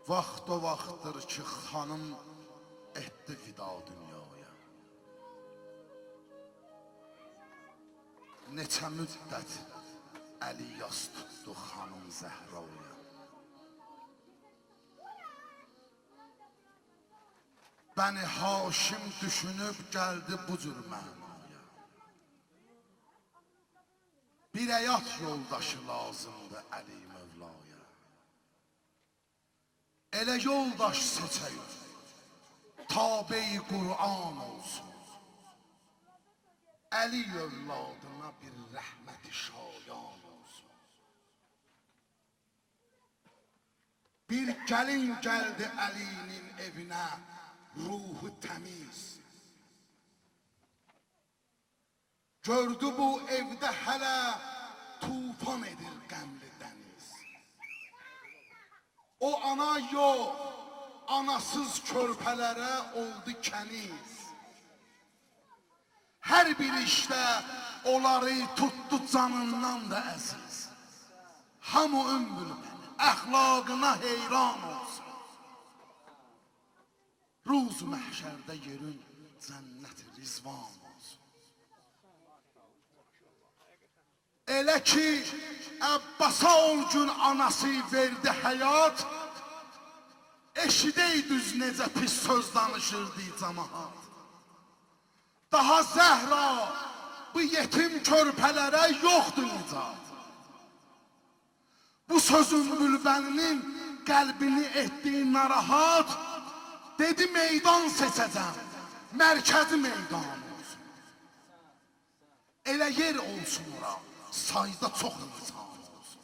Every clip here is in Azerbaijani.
Vaxt o vaxtdır ki, xanım etdi vida dünyaya. Neçə müddət əli yas tutdu xanım Zəhraya. Bəni Haşim düşünüb gəldi bu cür mənaya. Bir həyat yoldaşı lazımdır Əli Mövlaya. Elə yoldaş seçəyim, tabe-i Qur'an olsun. Əli övladına bir rəhmət-i şayan olsun. Bir gəlin gəldi Əlinin evinə, ruhu təmiz. Gördü bu evdə hələ tufan edir qəmli dəniz. O ana yox, anasız körpələrə oldu kəniz. Hər bir işdə onları tutdu canından da əziz. Hamı ömrü əxlaqına heyran olsun. Ruz-u məhşərdə yerin cənnət-i rizvan olsun. Elə ki, Əbbasa o gün anası verdi həyat, eşidəydüz necə pis söz danışırdı cəmaat. Daha Zəhra bu yetim körpələrə yoxdur nicat. Bu sözün bülbəninin qəlbini etdiyi narahat, dedi meydan seçəcəm, mərkəzi meydan olsun. Elə yer olsun ora, sayda çox insan olsun.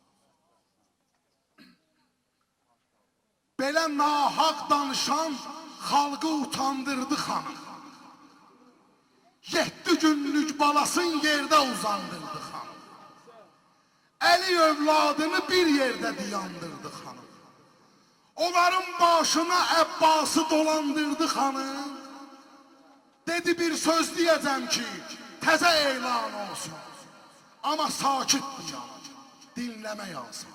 Belə nahaq danışan xalqı utandırdı xanım. 7 günlük balasın yerdə uzandırdı xanım. Əli övladını bir yerdə diyandırdı xanım. Onların başına Əbbası dolandırdı xanım. Dedi bir söz deyəcəm ki, təzə elan olsun. Amma sakit diyəm, dinləmə yazsın.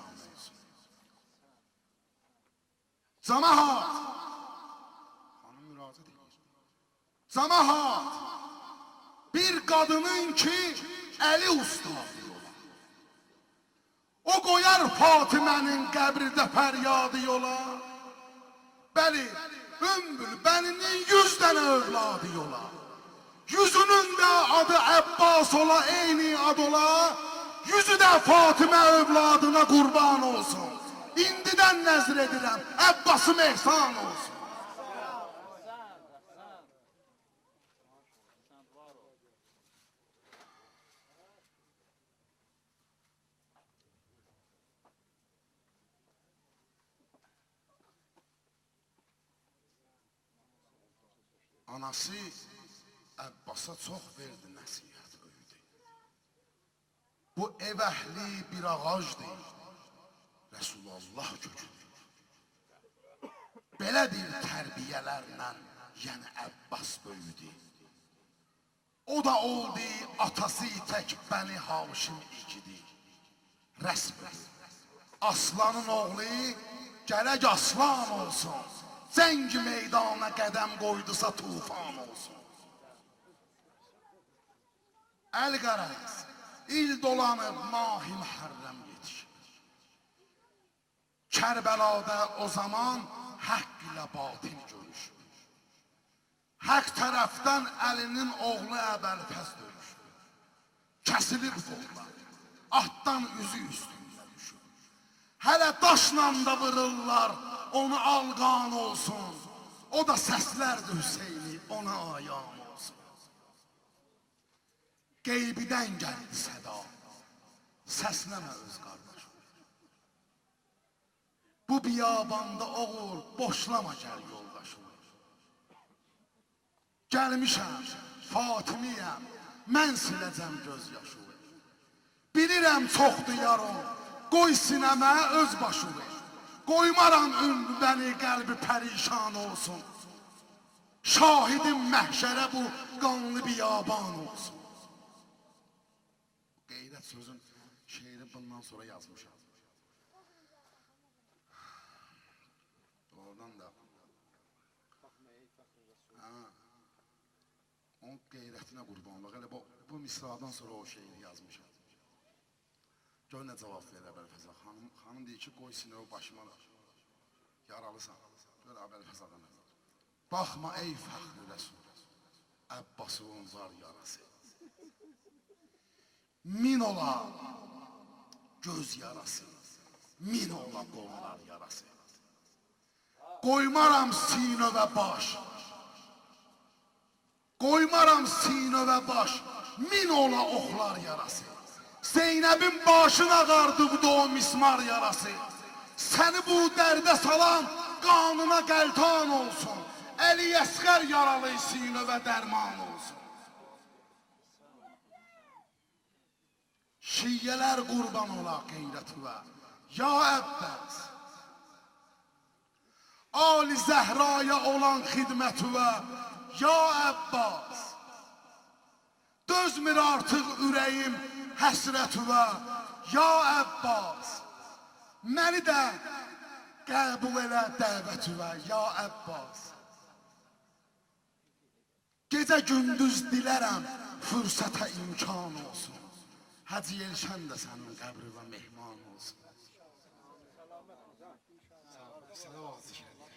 Cəmaat, xanım müraciət edir. Cəmaat, bir qadının ki, əli ustadı yola. O qoyar Fatimənin qəbridə fəryadı yola. Bəli, Ümbülbəninin 100 dənə övladı yola. 100'ünün də adı Əbbas ola, eyni ad ola. 100'ü də Fatimə övladına qurban olsun. İndidən nəzr edirəm, Əbbasım ehsan olsun. Anası Əbbasa çox verdi nəsihət öyüdü. Bu ev əhli bir ağacdır, Resulullah köküdür. Belədir tərbiyələrlə, yəni Əbbas böyüdü. O da oldu atası tək Bəni Haşim ikidi. Rəsmi, aslanın oğlu gərək aslan olsun. Zəng meydana qədəm qoydusa tufan olsun. Əl-Qaraz, il dolanıb Mahi Məhərrəm yetişir. Kərbəlada o zaman haqq ilə batil görüşür. Haqq tərəfdən Əlinin oğlu Əbəlfəz döyüşür. Kəsilib qollar, atdan üzü üstündə düşür. Hələ daşla da vırırlar, onu alqan olsun. O da səslərdir Hüseyni, ona ayan olsun. Qeybidən gəldi səda, səsləmə öz qardaşım. Bu biyabanda oğul, boşlama gəl yoldaşım. Gəlmişəm, Fatimiyəm, mən siləcəm göz yaşı. Bilirəm çoxdur yarım, qoy sinəmə öz başımı. Qoymaram Ümbəni qəlbi pərişan olsun. Şahidim məhşərə bu qanlı biyaban olsun. Qeyrət sözün şeiri bundan sonra yazmışam. onlardan da. Onun qeyrətinə qurbanlıq. Elə bu misradan sonra o şeiri yazmışam. Gör nə cavab verir Əbəlfəza. Xanım deyir ki, qoy sinəvi başıma yaralısan. Gör Əbəlfəzadan. Baxma ey fəxri Rəsul, Əbbasın zar yarası. Min ola göz yarası, min ola qollar yarası. Qoymaram sinə və baş, qoymaram sinə və baş, min ola oxlar yarası. Zeynəbin başına qardıbdı o mismar yarası. Səni bu dərdə salan qanına qəltan olsun. Əli Əsqər yaralı sinə və dərman olsun. Şiyyələr qurban ola qeyrətivə, ya Əbbas. Ali Zəhraya olan xidmətivə, ya Əbbas. Dözmür artıq ürəyim həsrətivə, ya Əbbas. Məni də qəbul elə dəvətivə, ya Əbbas. Gecə gündüz dilərəm, fürsətə imkan olsun. Hacı Elşən də sənin qəbrivə mehman olsun. Sənə vaxt zikr edir.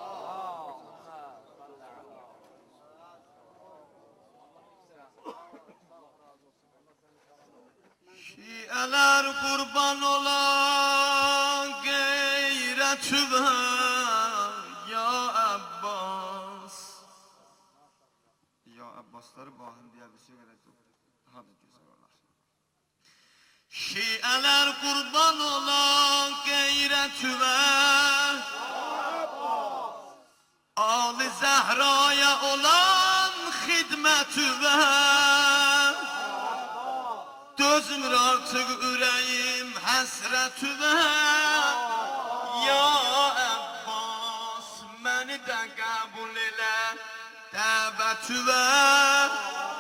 Şiələr qurban olan qeyrətivə, ya Əbbas. Ya Əbbasları bahim deyə bilsə qədər daha da gözəl olar. Şiələr qurban olan qeyrətivə, Ali Zəhraya olan xidmətivə, dözmür artıq ürəyim həsrətivə, ya Əbbas. Məni də qəbul elə dəvətivə,